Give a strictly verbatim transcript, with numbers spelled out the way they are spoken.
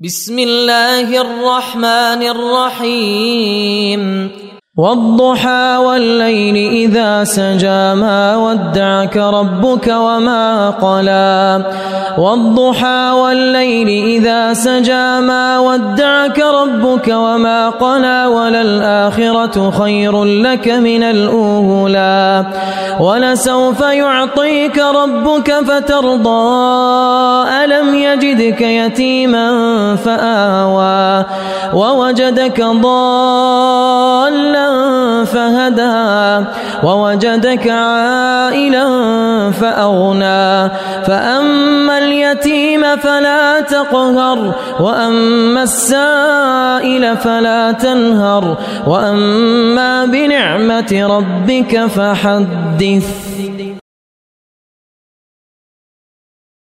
بسم الله الرحمن الرحيم والضحى والليل إذا سجى ما ودعك ربك وما قلى والضحى والليل إذا سجى ما ودعك ربك وما قلى وللآخرة خير لك من الأولى ولسوف يعطيك ربك فترضى ألم يجدك يتيما فآوى ووجدك ضالا فهدى ووجدك عائلا فأغنى فأما اليتيم فلا تقهر وأما السائل فلا تنهر وأما بنعمة ربك فحدث.